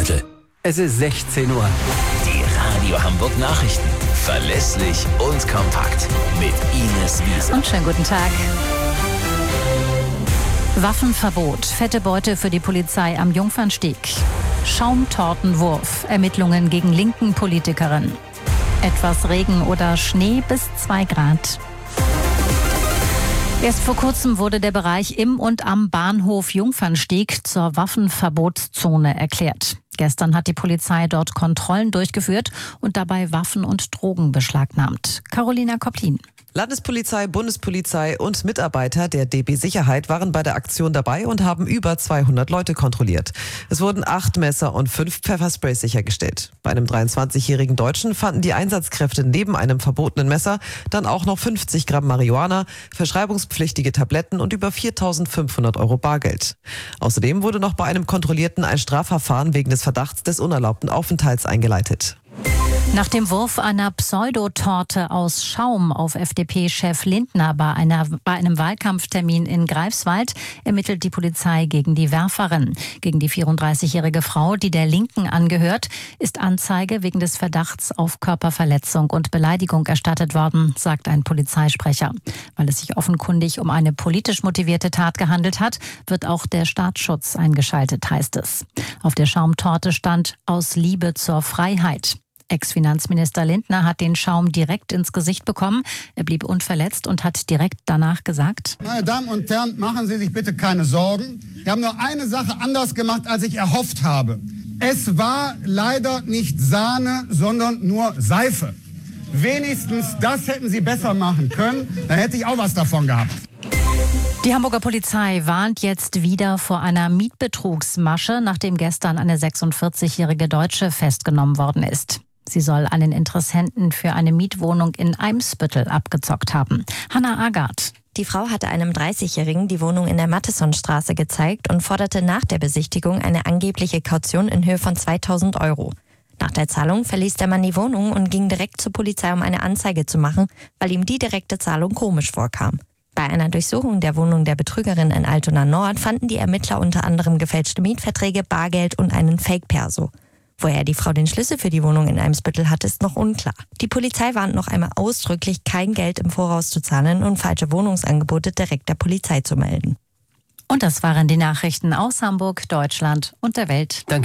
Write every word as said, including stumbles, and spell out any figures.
Viertel. Es ist sechzehn Uhr. Die Radio Hamburg Nachrichten. Verlässlich und kompakt. Mit Ines Wiese. Und schönen guten Tag. Waffenverbot. Fette Beute für die Polizei am Jungfernsteg. Schaumtortenwurf. Ermittlungen gegen linken Politikerin. Etwas Regen oder Schnee bis zwei Grad. Erst vor kurzem wurde der Bereich im und am Bahnhof Jungfernsteg zur Waffenverbotszone erklärt. Gestern hat die Polizei dort Kontrollen durchgeführt und dabei Waffen und Drogen beschlagnahmt. Carolina Kopplin. Landespolizei, Bundespolizei und Mitarbeiter der D B Sicherheit waren bei der Aktion dabei und haben über zweihundert Leute kontrolliert. Es wurden acht Messer und fünf Pfeffersprays sichergestellt. Bei einem dreiundzwanzigjährigen Deutschen fanden die Einsatzkräfte neben einem verbotenen Messer dann auch noch fünfzig Gramm Marihuana, verschreibungspflichtige Tabletten und über viertausendfünfhundert Euro Bargeld. Außerdem wurde noch bei einem Kontrollierten ein Strafverfahren wegen des Verdachts des unerlaubten Aufenthalts eingeleitet. Nach dem Wurf einer Pseudotorte aus Schaum auf F D P-Chef Lindner bei, einer, bei einem Wahlkampftermin in Greifswald ermittelt die Polizei gegen die Werferin. Gegen die vierunddreißigjährige Frau, die der Linken angehört, ist Anzeige wegen des Verdachts auf Körperverletzung und Beleidigung erstattet worden, sagt ein Polizeisprecher. Weil es sich offenkundig um eine politisch motivierte Tat gehandelt hat, wird auch der Staatsschutz eingeschaltet, heißt es. Auf der Schaumtorte stand „Aus Liebe zur Freiheit". Ex-Finanzminister Lindner hat den Schaum direkt ins Gesicht bekommen. Er blieb unverletzt und hat direkt danach gesagt: Meine Damen und Herren, machen Sie sich bitte keine Sorgen. Wir haben nur eine Sache anders gemacht, als ich erhofft habe. Es war leider nicht Sahne, sondern nur Seife. Wenigstens das hätten Sie besser machen können. Dann hätte ich auch was davon gehabt. Die Hamburger Polizei warnt jetzt wieder vor einer Mietbetrugsmasche, nachdem gestern eine sechsundvierzigjährige Deutsche festgenommen worden ist. Sie soll einen Interessenten für eine Mietwohnung in Eimsbüttel abgezockt haben. Hannah Agard. Die Frau hatte einem dreißigjährigen die Wohnung in der Mattesonstraße gezeigt und forderte nach der Besichtigung eine angebliche Kaution in Höhe von zweitausend Euro. Nach der Zahlung verließ der Mann die Wohnung und ging direkt zur Polizei, um eine Anzeige zu machen, weil ihm die direkte Zahlung komisch vorkam. Bei einer Durchsuchung der Wohnung der Betrügerin in Altona Nord fanden die Ermittler unter anderem gefälschte Mietverträge, Bargeld und einen Fake-Perso. Woher die Frau den Schlüssel für die Wohnung in Eimsbüttel hat, ist noch unklar. Die Polizei warnt noch einmal ausdrücklich, kein Geld im Voraus zu zahlen und falsche Wohnungsangebote direkt der Polizei zu melden. Und das waren die Nachrichten aus Hamburg, Deutschland und der Welt. Danke.